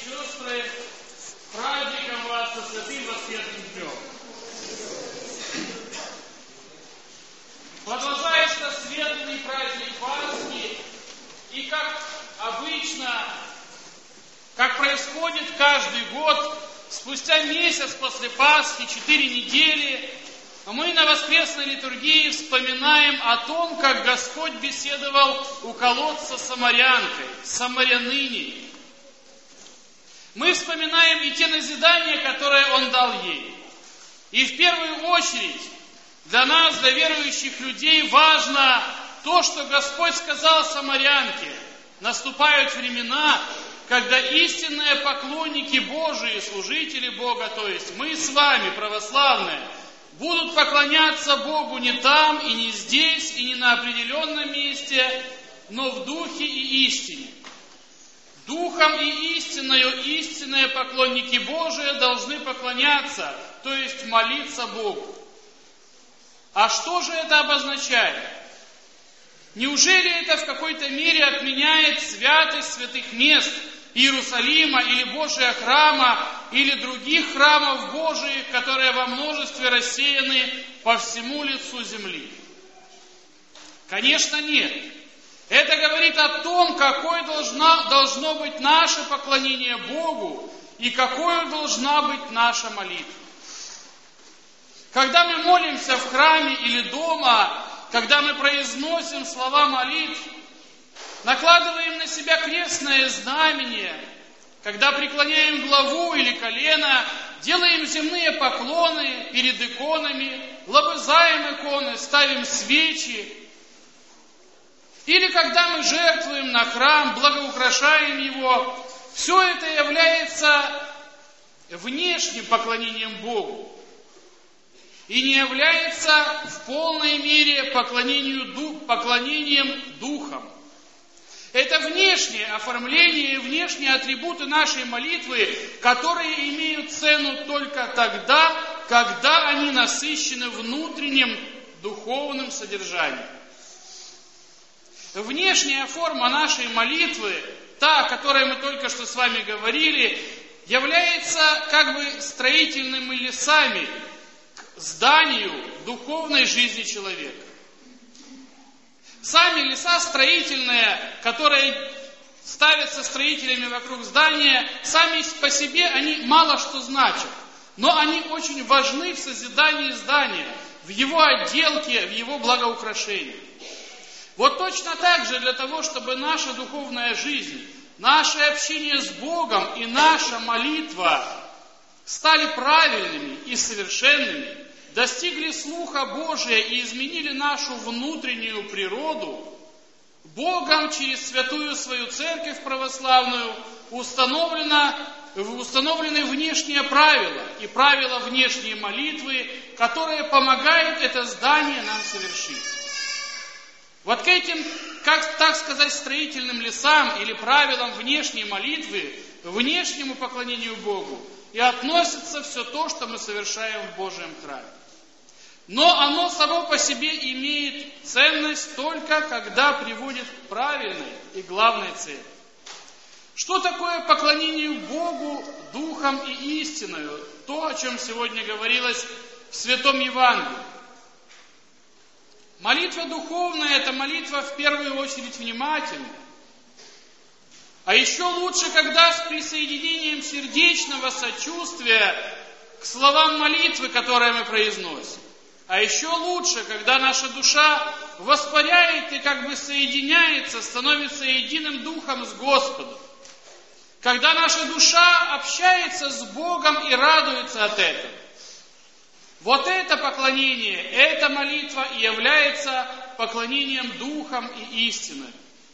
сестры, с праздником вас со святым воскресным днем. Продолжается светлый праздник Пасхи, и как обычно, как происходит каждый год, спустя месяц после Пасхи, 4 недели, мы на воскресной литургии вспоминаем о том, как Господь беседовал у колодца с самарянкой, самаряныней. Мы вспоминаем и те назидания, которые Он дал ей. И в первую очередь для нас, для верующих людей, важно то, что Господь сказал самарянке. Наступают времена, когда истинные поклонники Божии, служители Бога, то есть мы с вами, православные, будут поклоняться Богу не там, и не здесь, и не на определенном месте, но в духе и истине. Духом и истинною истинные поклонники Божии должны поклоняться, то есть молиться Богу. А что же это обозначает? Неужели это в какой-то мере отменяет святость святых мест Иерусалима или Божия храма, или других храмов Божиих, которые во множестве рассеяны по всему лицу земли? Конечно, нет. Это говорит о том, какое должно быть наше поклонение Богу и какой должна быть наша молитва. Когда мы молимся в храме или дома, когда мы произносим слова молитв, накладываем на себя крестное знамение, когда преклоняем главу или колено, делаем земные поклоны перед иконами, лобызаем иконы, ставим свечи, или когда мы жертвуем на храм, благоукрашаем его, все это является внешним поклонением Богу и не является в полной мере поклонением Духом. Это внешнее оформление и внешние атрибуты нашей молитвы, которые имеют цену только тогда, когда они насыщены внутренним духовным содержанием. Внешняя форма нашей молитвы, та, о которой мы только что с вами говорили, является как бы строительными лесами к зданию духовной жизни человека. Сами леса строительные, которые ставятся строителями вокруг здания, сами по себе они мало что значат, но они очень важны в созидании здания, в его отделке, в его благоукрашении. Вот точно так же для того, чтобы наша духовная жизнь, наше общение с Богом и наша молитва стали правильными и совершенными, достигли слуха Божия и изменили нашу внутреннюю природу, Богом через святую свою церковь православную установлены внешние правила и правила внешней молитвы, которые помогают это здание нам совершить. Вот к этим, так сказать, строительным лесам или правилам внешней молитвы, внешнему поклонению Богу и относится все то, что мы совершаем в Божьем храме. Но оно само по себе имеет ценность только когда приводит к правильной и главной цели. Что такое поклонение Богу Духом и истиною? То, о чем сегодня говорилось в Святом Евангелии. Молитва духовная – это молитва в первую очередь внимательная. А еще лучше, когда с присоединением сердечного сочувствия к словам молитвы, которые мы произносим. А еще лучше, когда наша душа воспаряет и как бы соединяется, становится единым духом с Господом. Когда наша душа общается с Богом и радуется от этого. Вот это поклонение, эта молитва и является поклонением Духом и истиной.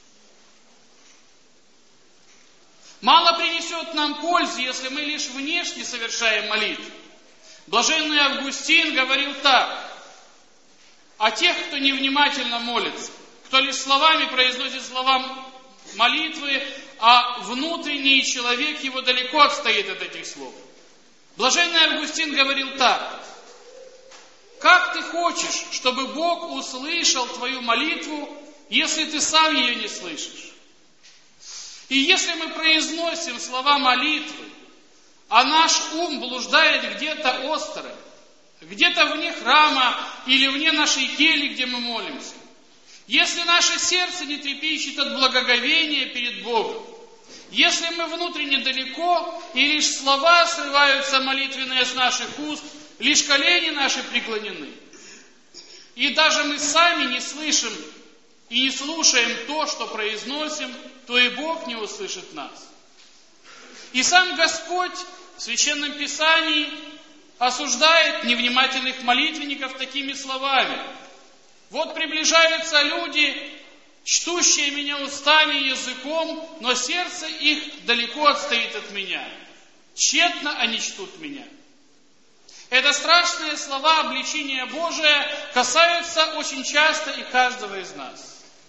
Мало принесет нам пользы, если мы лишь внешне совершаем молитву. Блаженный Августин говорил так: о тех, кто невнимательно молится, кто лишь словами произносит слова молитвы, а внутренний человек его далеко отстоит от этих слов. Блаженный Августин говорил так: как ты хочешь, чтобы Бог услышал твою молитву, если ты сам ее не слышишь? И если мы произносим слова молитвы, а наш ум блуждает где-то остро, где-то вне храма или вне нашей кельи, где мы молимся, если наше сердце не трепещет от благоговения перед Богом, если мы внутренне далеко, и лишь слова срываются молитвенные с наших уст, лишь колени наши преклонены, и даже мы сами не слышим и не слушаем то, что произносим, то и Бог не услышит нас. И сам Господь в Священном Писании осуждает невнимательных молитвенников такими словами. Вот приближаются люди, чтущие меня устами и языком, но сердце их далеко отстоит от меня. Тщетно они чтут меня. Это страшные слова обличения Божия касаются очень часто и каждого из нас.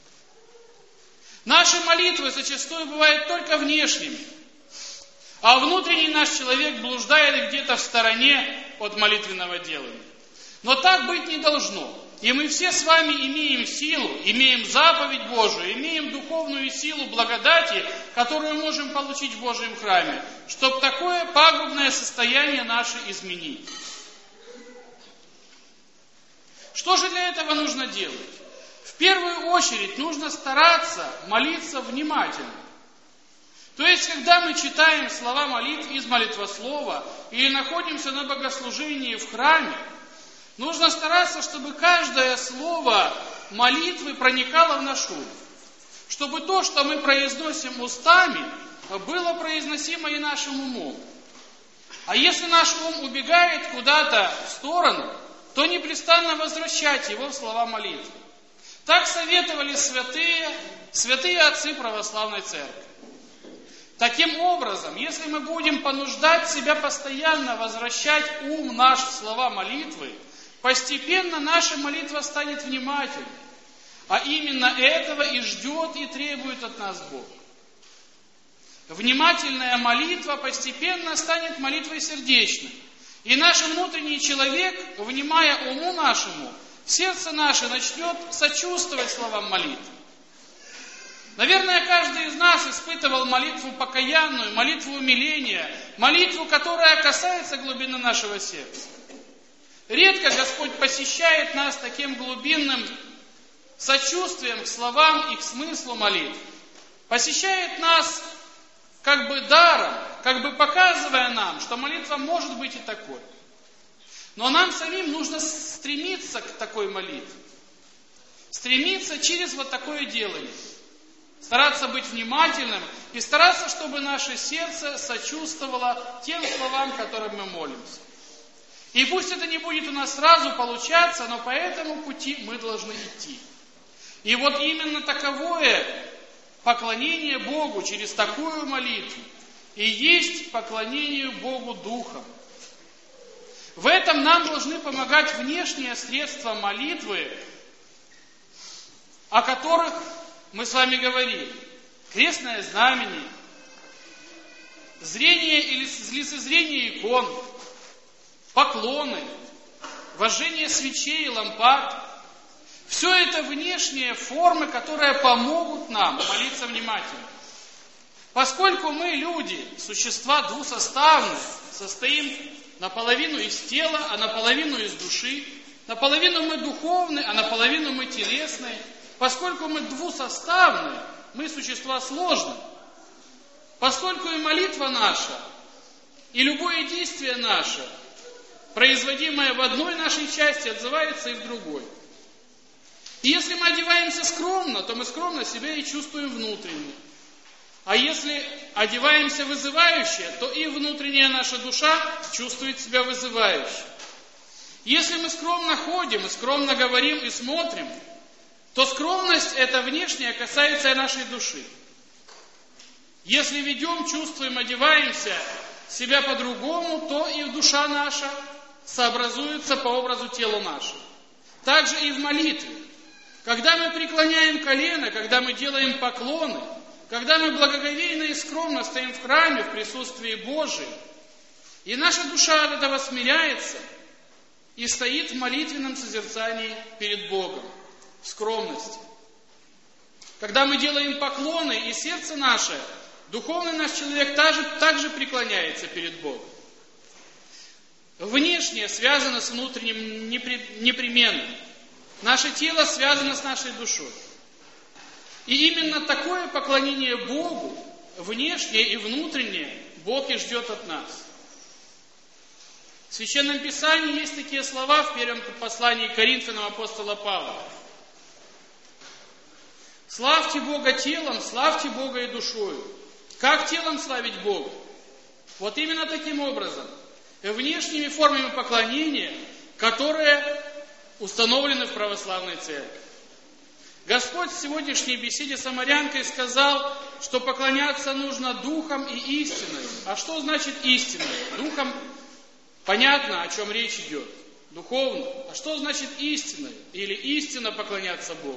Наши молитвы зачастую бывают только внешними, а внутренний наш человек блуждает где-то в стороне от молитвенного делания. Но так быть не должно. И мы все с вами имеем силу, имеем заповедь Божию, имеем духовную силу благодати, которую можем получить в Божьем храме, чтобы такое пагубное состояние наше изменить. Что же для этого нужно делать? В первую очередь нужно стараться молиться внимательно. То есть, когда мы читаем слова молитв из молитвослова или находимся на богослужении в храме, нужно стараться, чтобы каждое слово молитвы проникало в наш ум. Чтобы то, что мы произносим устами, было произносимо и нашим умом. А если наш ум убегает куда-то в сторону, то непрестанно возвращать его в слова молитвы. Так советовали святые отцы православной церкви. Таким образом, если мы будем понуждать себя постоянно возвращать ум наш в слова молитвы, постепенно наша молитва станет внимательной. А именно этого и ждет и требует от нас Бог. Внимательная молитва постепенно станет молитвой сердечной. И наш внутренний человек, внимая уму нашему, сердце наше начнет сочувствовать словам молитвы. Наверное, каждый из нас испытывал молитву покаянную, молитву умиления, молитву, которая касается глубины нашего сердца. Редко Господь посещает нас таким глубинным сочувствием к словам и к смыслу молитв. Посещает нас как бы даром, как бы показывая нам, что молитва может быть и такой. Но нам самим нужно стремиться к такой молитве. Стремиться через вот такое делание. Стараться быть внимательным и стараться, чтобы наше сердце сочувствовало тем словам, которым мы молимся. И пусть это не будет у нас сразу получаться, но по этому пути мы должны идти. И вот именно таковое поклонение Богу через такую молитву и есть поклонение Богу Духом. В этом нам должны помогать внешние средства молитвы, о которых мы с вами говорили. Крестное знамение, зрение или лицезрение икон, поклоны, вожжение свечей и лампад. Все это внешние формы, которые помогут нам молиться внимательно. Поскольку мы, люди, существа двусоставные, состоим наполовину из тела, а наполовину из души, наполовину мы духовные, а наполовину мы телесные, поскольку мы двусоставные, мы существа сложные, поскольку и молитва наша, и любое действие наше, производимое в одной нашей части, отзывается и в другой. И если мы одеваемся скромно, то мы скромно себя и чувствуем внутренне. А если одеваемся вызывающе, то и внутренняя наша душа чувствует себя вызывающе. Если мы скромно ходим, и скромно говорим, и смотрим, то скромность эта внешняя касается и нашей души. Если ведем, чувствуем, одеваемся себя по-другому, то и душа наша сообразуется по образу тела нашего. Также и в молитве. Когда мы преклоняем колено, когда мы делаем поклоны, когда мы благоговейно и скромно стоим в храме в присутствии Божьем, и наша душа от этого смиряется и стоит в молитвенном созерцании перед Богом, в скромности. Когда мы делаем поклоны, и сердце наше Духовный наш человек также преклоняется перед Богом. Внешнее связано с внутренним непременно. Наше тело связано с нашей душой. И именно такое поклонение Богу, внешнее и внутреннее, Бог и ждет от нас. В Священном Писании есть такие слова в первом послании к Коринфянам апостола Павла. «Славьте Бога телом, славьте Бога и душою». Как телом славить Бога? Вот именно таким образом. Внешними формами поклонения, которые установлены в православной церкви. Господь в сегодняшней беседе с самарянкой сказал, что поклоняться нужно духом и истиной. А что значит истиной? Духом понятно, о чем речь идет. Духовно. А что значит истиной? Или истинно поклоняться Богу?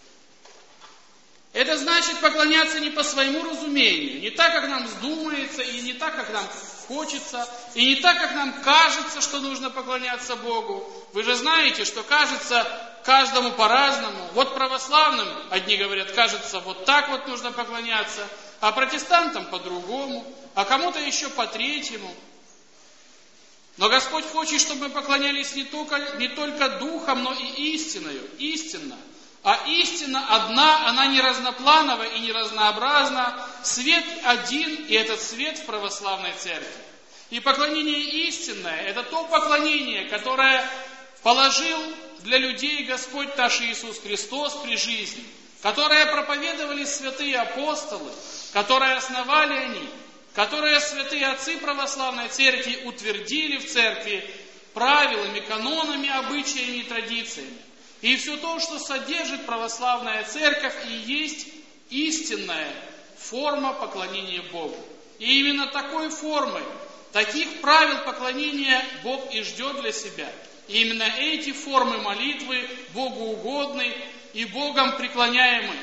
Это значит поклоняться не по своему разумению, не так, как нам вздумается, и не так, как нам хочется, и не так, как нам кажется, что нужно поклоняться Богу. Вы же знаете, что кажется каждому по-разному. Вот православным, одни говорят, кажется, вот так вот нужно поклоняться, а протестантам по-другому, а кому-то еще по-третьему. Но Господь хочет, чтобы мы поклонялись не только духом, но и истиною, истинно. А истина одна, она не разнопланова и не разнообразна. Свет один, и этот свет в православной церкви. И поклонение истинное, это то поклонение, которое положил для людей Господь наш Иисус Христос при жизни, которое проповедовали святые апостолы, которое основали они, которые святые отцы православной церкви утвердили в церкви правилами, канонами, обычаями и традициями. И все то, что содержит православная церковь, и есть истинная форма поклонения Богу. И именно такой формой, таких правил поклонения Бог и ждет для себя. И именно эти формы молитвы Богу угодны и Богом преклоняемы,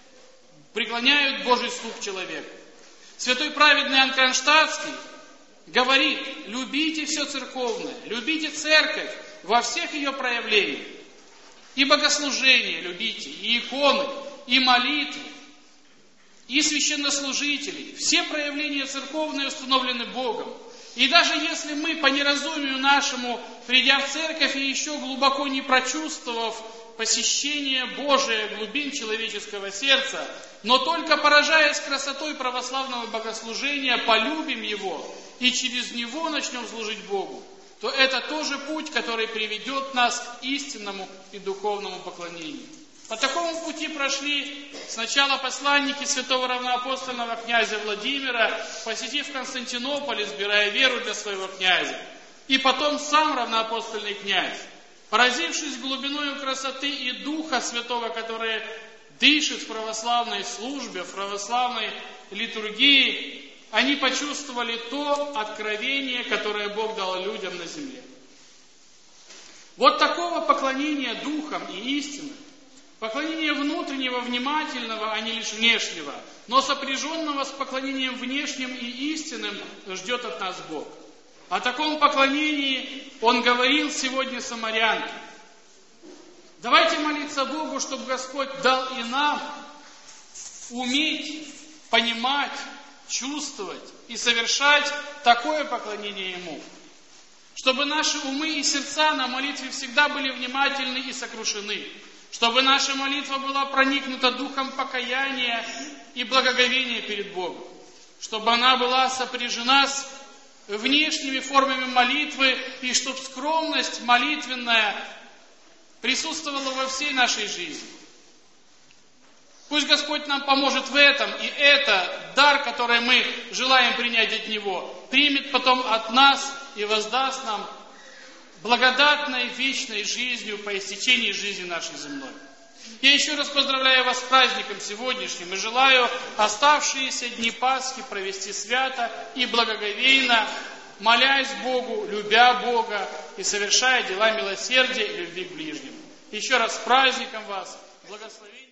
преклоняют Божий слух человека. Святой праведный Иоанн Кронштадтский говорит: любите все церковное, любите церковь во всех ее проявлениях. И богослужение любите, и иконы, и молитвы, и священнослужителей. Все проявления церковные установлены Богом. И даже если мы по неразумию нашему, придя в церковь и еще глубоко не прочувствовав посещение Божие глубин человеческого сердца, но только поражаясь красотой православного богослужения, полюбим его и через него начнем служить Богу, то это тоже путь, который приведет нас к истинному и духовному поклонению. По такому пути прошли сначала посланники святого равноапостольного князя Владимира, посетив Константинополь, избирая веру для своего князя. И потом сам равноапостольный князь, поразившись глубиною красоты и духа святого, который дышит в православной службе, в православной литургии, они почувствовали то откровение, которое Бог дал людям на земле. Вот такого поклонения духом и истиной, поклонения внутреннего, внимательного, а не лишь внешнего, но сопряженного с поклонением внешним и истинным, ждет от нас Бог. О таком поклонении Он говорил сегодня самарянке. Давайте молиться Богу, чтобы Господь дал и нам уметь, понимать, чувствовать и совершать такое поклонение Ему. Чтобы наши умы и сердца на молитве всегда были внимательны и сокрушены. Чтобы наша молитва была проникнута духом покаяния и благоговения перед Богом. Чтобы она была сопряжена с внешними формами молитвы, и чтобы скромность молитвенная присутствовала во всей нашей жизни. Пусть Господь нам поможет в этом, и это дар, который мы желаем принять от Него, примет потом от нас и воздаст нам благодатной вечной жизнью по истечении жизни нашей земной. Я еще раз поздравляю вас с праздником сегодняшним и желаю оставшиеся дни Пасхи провести свято и благоговейно, молясь Богу, любя Бога и совершая дела милосердия и любви к ближнему. Еще раз с праздником вас, благословения.